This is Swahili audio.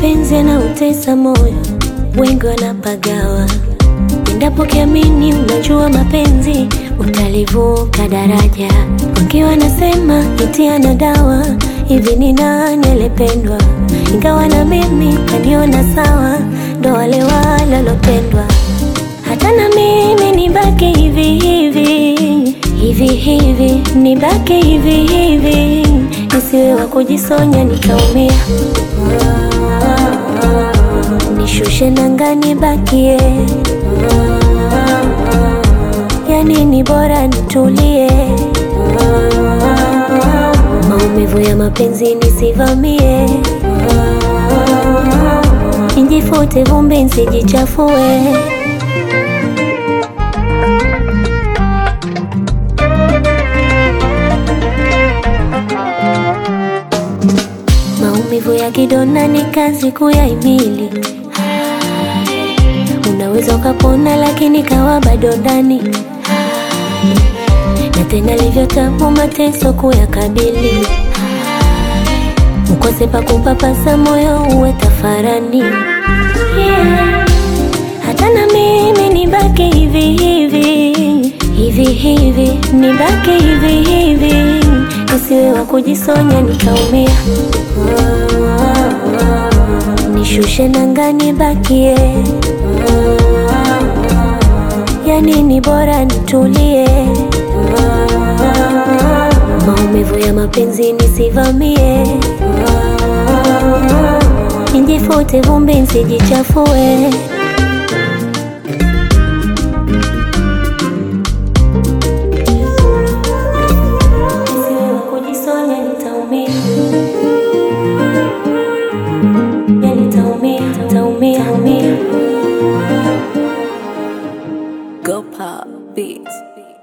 mapenzi yanautesa moyo, wengi wanapagawa. Endapo kiamini unajua mapenzi, utalivuka daraja. Wengi wanasema itia na dawa, hivi ni nani alipendwa? Ingawa na mimi kaniona sawa, ndo wale walopendwa. Hata na mimi nibaki hivi hivi, hivi hivi, nibaki hivi hivi, nisiwe wa kujisonya nikaumia. Nishushe nanga nibakie, yani ni bora nitulie. Maumivu ya mapenzi nisivamie, njifute vumbi nsijichafue. Maumivu ya kidonda ni kazi kuyahimili. Unaweza ukapona lakini kawa bado ndani, na tena livyo tabu mateso kuyakabili. Ukose pa kupapasa moyo uwe tafarani. Hata na mimi nibaki hivi hivi, hivi hivi, nibaki hivi hivi, nisiwe wa kujisonya nikaumia. Nishushe nanga nibakie, yani ni bora nitulie. Maumivu ya mapenzi nisivamie, njifute vumbi nsijichafue. Nisiwe wa kujisonya nitaumia, ya nitaumia, nitaumia. Go Pop Beats.